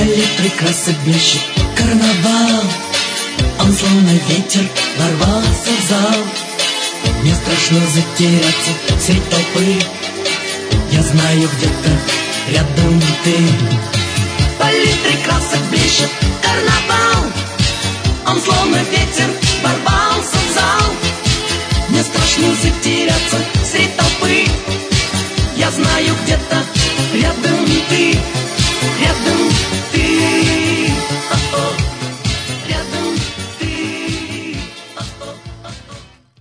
палитры красок блещет карнавал. Он словно ветер ворвался в зал. Мне страшно затеряться средь толпы. Я знаю, где-то рядом ты. Палитры красок блещет карнавал. Он словно ветер ворвался в зал. Мне страшно затеряться средь толпы. Я знаю, где-то